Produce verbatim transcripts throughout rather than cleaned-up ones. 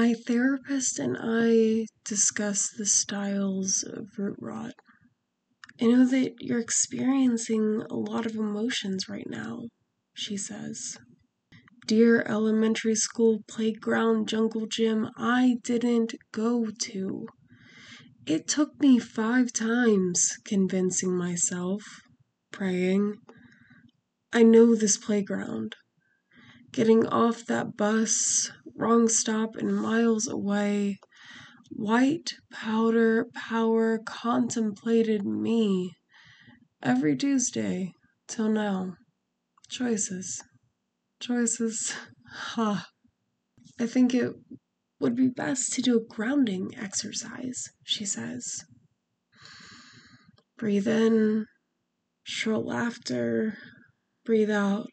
My therapist and I discussed the styles of root rot. I know that you're experiencing a lot of emotions right now, she says. Dear elementary school playground jungle gym I didn't go to. It took me five times convincing myself, praying. I know this playground. Getting off that bus, wrong stop and miles away, white powder power contemplated me every Tuesday till now. Choices. Choices. Ha. I think it would be best to do a grounding exercise, she says. Breathe in, shrill laughter. Breathe out,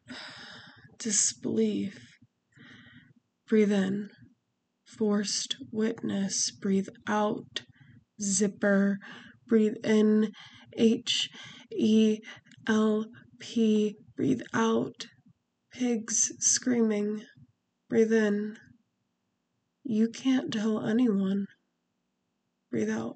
disbelief. Breathe in, forced witness. Breathe out, zipper. Breathe in, H E L P. Breathe out, pigs screaming. Breathe in, you can't tell anyone. Breathe out.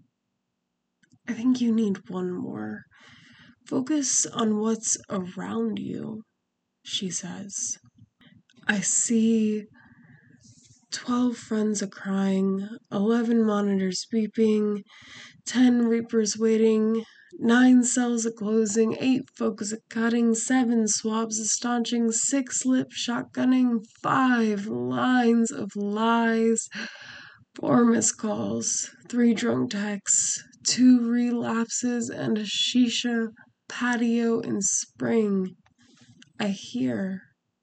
I think you need one more. Focus on what's around you, she says. I see twelve friends a-crying, eleven monitors beeping, ten reapers waiting, nine cells a-closing, eight focus a-cutting, seven swabs a-staunching, six lip shotgunning, five lines of lies, four missed calls, three drunk texts, two relapses, and a shisha patio in spring. I hear.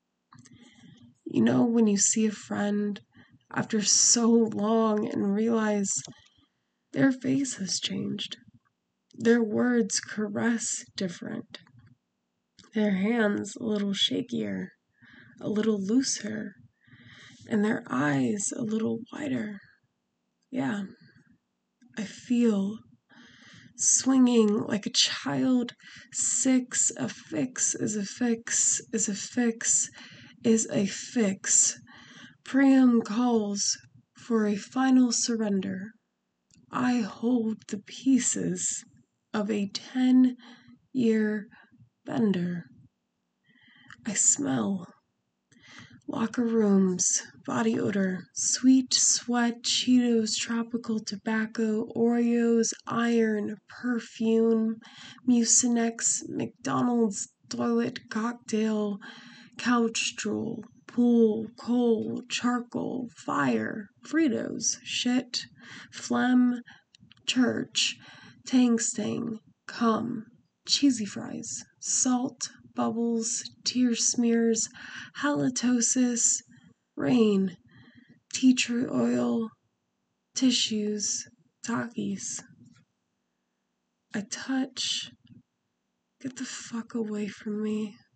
You know when you see a friend after so long and realize their face has changed. Their words caress different. Their hands a little shakier, a little looser, and their eyes a little wider. Yeah, I feel swinging like a child. Six, a fix is a fix, is a fix, is a fix. Priam calls for a final surrender. I hold the pieces of a ten-year bender. I smell. Locker rooms, body odor, sweet sweat, Cheetos, tropical tobacco, Oreos, iron, perfume, Mucinex, McDonald's toilet cocktail, couch drool, pool, coal, charcoal, fire, Fritos, shit, phlegm, church, tang stang, cum, cheesy fries, salt, bubbles, tear smears, halitosis, rain, tea tree oil, tissues, Takis. I touch. Get the fuck away from me.